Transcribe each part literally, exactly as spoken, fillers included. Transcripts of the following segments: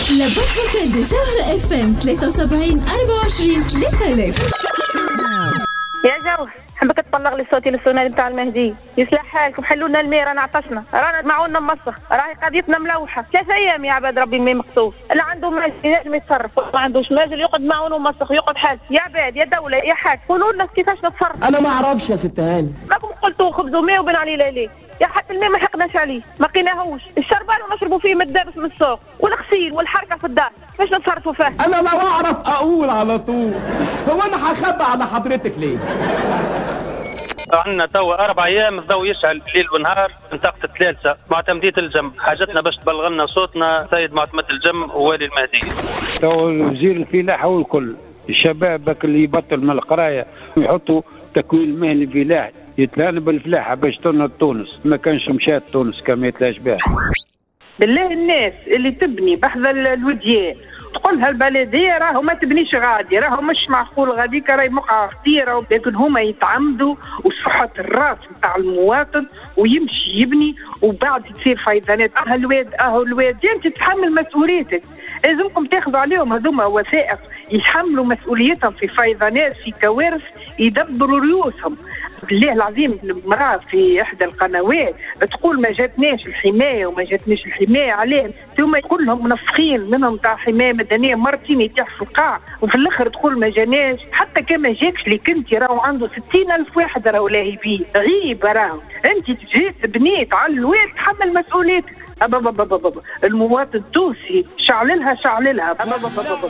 لابد فوكال دي جوهرة اف ام ثلاثة وسبعين أربعة وعشرين ثلاثة آلاف. يا جوهر حبك تطلق لي صوتي للسوناري بتاع المهدي. يصلح حالكم، حلوا لنا الميرة نعطشنا، رانا معونا ممسخ، راهي قضيتنا ملوحة. ثلاث ايام يا عباد ربي ما مقصوف، اللي عنده ماجل لازم يتصرف، ما عندوش ماجل يقعد معون ومسخ ويقعد حال. يا عباد يا دولة يا حاج قولوا لنا كيفاش نتصرف. انا ما اعرفش يا ست هاني، راكم قلتوا خبزوا مية وبن عليه ليلي. يا حتى الماء ما حقناش عليه، ما قيناهوش، الشربان ونشربوا فيه متدابس من السوق، والغسيل والحركة في الدار، كيفاش نتصرفوا فيه؟ انا لو اعرف اقول على طول. هو انا هخبى على حضرتك ليه؟ عندنا توا أربع أيام الضوء يشعل ليل ونهار منطقة الثلاثة مع تمديد الجم. حاجتنا باش تبلغ لنا صوتنا سيد معتمد الجم ووالي المهدي. توا وزير الفلاحة والكل الشباب اللي يبطل من القراية يحطوا تكوين مهني فلاحي يتلان بالفلاحة باش تنهض تونس. ما كانش مشات تونس كما يتلاش بها. بالله الناس اللي تبني بحذا الوديان تقولها البلديه راهو ما تبنيش غادي، راهو مش معقول غاديك راهي مقعه خطيره، لكن هما يتعمدوا وصحة الراس نتاع المواطن ويمشي يبني وبعد تصير فيضانات. اه الواد اه الواد انت تتحمل مسؤوليتك، لازمكم تاخذوا عليهم هذوما وثائق يتحملوا مسؤوليتهم في فيضانات في كوارث يدبروا رؤوسهم. بالله العظيم المرأة في إحدى القنوات تقول ما جاتناش الحماية وما جاتناش الحماية عليهم، ثم كلهم منفخين منهم تاع حماية مدنية مرتين يتيح في القاع، وفي الآخر تقول ما جاناش. حتى كما جاكش اللي كنتي راهو عنده ستين ألف واحد راهو لاهي بيه غيب، راهو أنت جيت بنيت على الواد تحمل مسؤوليتك. أبا بابا بابا المواطن التونسي شعللها شعللها أبا بابا بابا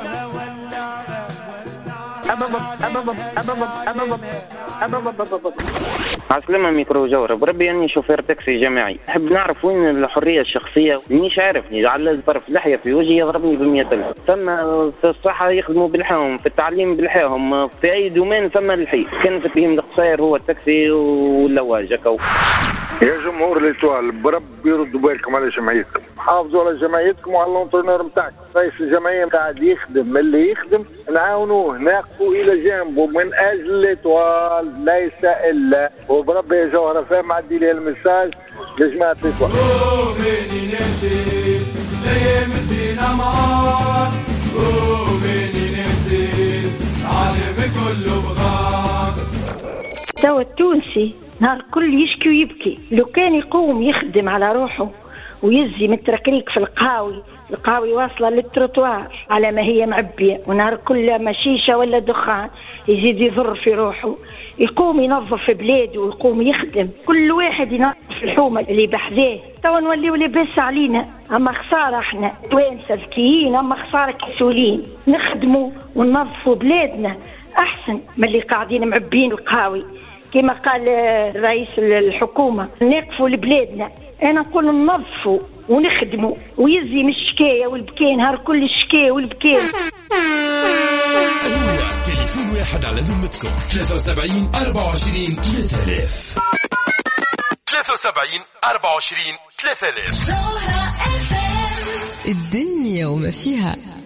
عسلامة ميكرو جورة بربي أني شوفير تاكسي جماعي. نحب نعرف وين الحرية الشخصية، مانيش عارفني على طرف لحية في وجهي يضربني بمية ألف. ثم في الصحة يخدموا بالحاهم، في التعليم بالحاهم، في أي دومين ثم الحي. كان في فيهم القصير هو التاكسي واللواج هكا. يا جمهور الإيطوال بربي يردوا بالكم على جمعيتكم، حافظوا على جمعيتكم وعلى الانترنور نتاعكم. رئيس الجمعية قاعد يخدم، اللي يخدم نعاونوه نقفوا إلى جانبه من أجل الإيطوال ليس إلا. وبربي يا جوهرة فاهم عدي لي المساج لجماعة الإيطوال. ومني نسيت ليه مسينا معاك، ومني نسيت عالم كله بغاك. توا التونسي نهار كل يشكي ويبكي، لو كان يقوم يخدم على روحه ويزي متركريك في القهاوي، القهاوي واصلة للتروتوار على ما هي معبية، ونهار كل ما شيشة ولا دخان يزيد يضر في روحه. يقوم ينظف بلاده ويقوم يخدم، كل واحد ينظف الحومة اللي بحذاه. توا نوليو لباس علينا، أما خسارة احنا توانسة ذكيين، أما خسارة كسولين. نخدموا وننظفوا بلادنا أحسن من اللي قاعدين معبين القهاوي. كما قال رئيس الحكومة نقفوا لبلادنا، أنا نقول ننظفوا ونخدموا ويزي من الشكاية والبكاء، نهار كل الشكاية والبكاء. تليفون واحد على ذمتكم ثلاثة وسبعين أربعة وعشرين ثلاثة آلاف ثلاثة وسبعين أربعة وعشرين ثلاثة آلاف. الدنيا وما فيها.